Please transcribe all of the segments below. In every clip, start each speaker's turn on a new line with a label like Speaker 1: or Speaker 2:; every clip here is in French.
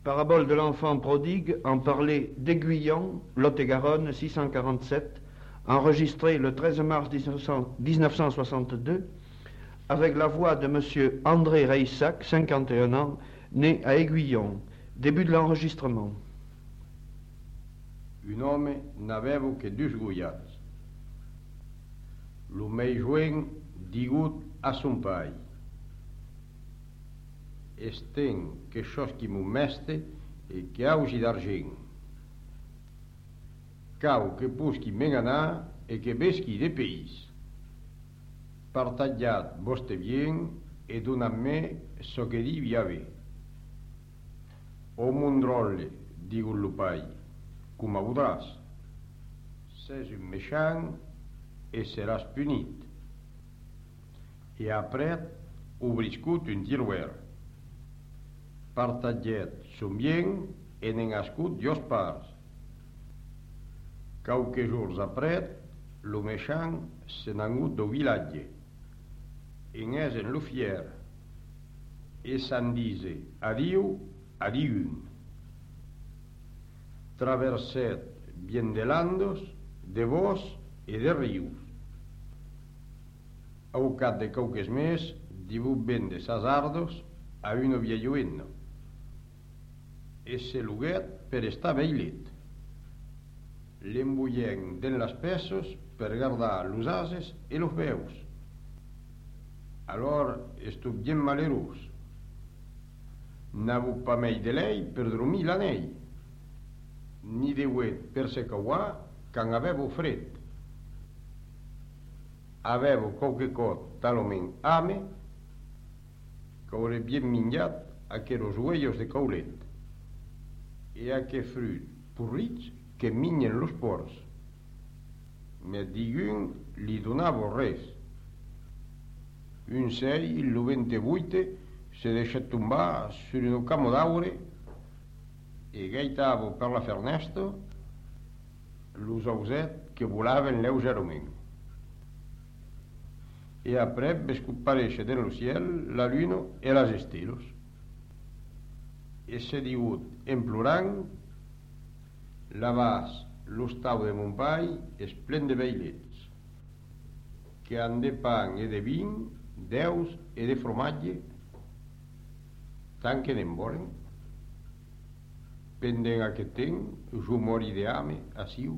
Speaker 1: Parabole de l'enfant prodigue en parlait d'Aiguillon, Lot-et-Garonne, 647, enregistré le 13 mars 1962, avec la voix de M. André Reissac, 51 ans, né à Aiguillon. Début de l'enregistrement.
Speaker 2: Un home n'aveva que dus goiats. Lo mei joen digut a son pai: Esten que sos qui mon meste e que augi d'argent. Cau que pusqui men anar e que vesqui de país. Partagiat vostre bien e donat-me so que divi haver. O mondrolle, digut lo pai, com voudràs. Ses un méchant e seràs punit. E apret obriscut un tiroer. Partagiat son bien e n'en ascut dos parts. Quauques jours apret, lo méchant se n'angut do vilatge. En és en lo fier. E s'en dise adiu, adiun. Traverset bien de landos, de bos e de rius. Au cap de quauques mes, dibut vende sas ardos a uno viejuenno. E se luguet per estar veilet. L'embullent den las pesos per guardar los ases e los veus. Alor estup bien malerús. N'avu pa mei de lei per dormir l'anell, ni de huet per se cauar can avevo fred. Avevo qualque cot talment ame, qu'aure bien minjat aqueros huellos de caulet, e aquel frut porrits que minyen los porcs. Me digun li donavo res. Un sei, lo 28, se deixat tombar sur un camo d'aure e gaitavo per la fernesto los auset que volaven leugerament. E apret vescut paréixer den lo ciel la luna e las estelos. E se digut, en plorant, lavàs l'ostau de mon pai esplen de veilets, que han de pan e de vin, d'eus e de fromatge, tant que n'en volen. Pendent aquest temps, jo mori de ame, aciu.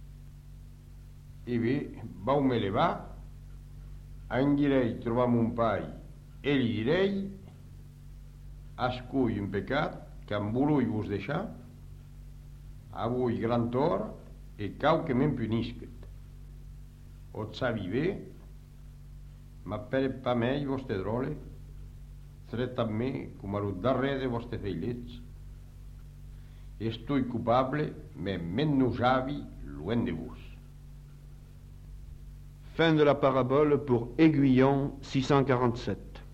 Speaker 2: E bé, vau me levar, anguirei trobar mon pai, e li direi: ascull un pecat que em volui vos deixar, avui gran tort e cau que me'n punisquet. Ot sabi bé, m'apperet pa mei vostre drole, tret-me com a lo darrer de vostres veilets. Estui culpable, mais men no javi loin de vos.
Speaker 1: Fin de la parabole pour Aiguillon 647.